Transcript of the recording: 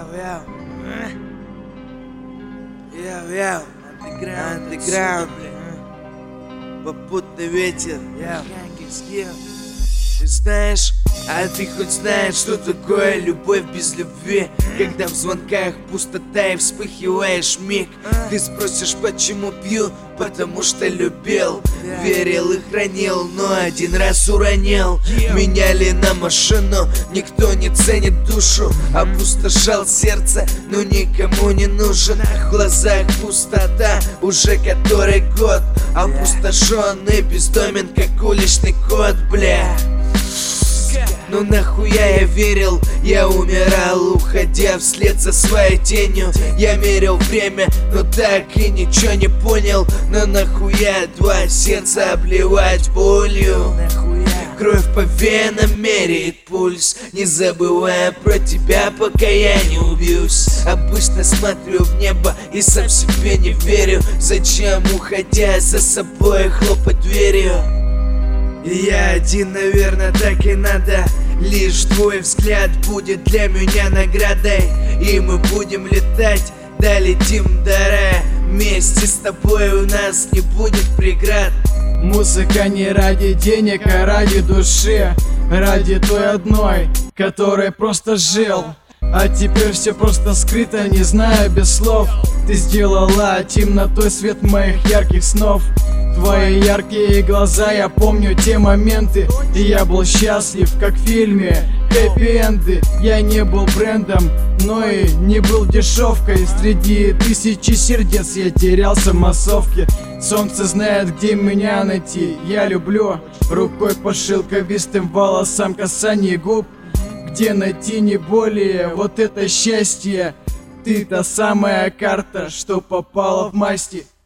Андеграунд, попутный ветер. Ты знаешь, а ты хоть знаешь, что такое любовь без любви? Когда в звонках пустота и вспыхиваешь миг. Ты спросишь, почему пью? Потому что любил, верил и хранил, но один раз уронил. Меняли на машину, никто не ценит душу. Опустошал сердце, но никому не нужен. В глазах пустота, уже который год. Опустошенный, бездомен, как уличный кот, бля. Ну нахуя я верил, я умирал, уходя вслед за своей тенью. Я мерил время, но так и ничего не понял. Но нахуя два сердца обливать болью? Кровь по венам меряет пульс, не забывая про тебя, пока я не убьюсь. Обычно смотрю в небо и сам себе не верю. Зачем, уходя за собой, хлопать дверью? Я один, наверное, так и надо. Лишь твой взгляд будет для меня наградой. И мы будем летать, долетим до рая. Вместе с тобой у нас не будет преград. Музыка не ради денег, а ради души. Ради той одной, которой просто жил. А теперь все просто скрыто, не знаю без слов. Ты сделала темнотой свет моих ярких снов. Твои яркие глаза, я помню те моменты. И я был счастлив, как в фильме хэппи-энды. Я не был брендом, но и не был дешевкой. Среди тысячи сердец я терялся в массовке. Солнце знает, где меня найти. Я люблю рукой по шелковистым волосам, касание губ. Где найти не более вот это счастье? Ты та самая карта, что попала в масти.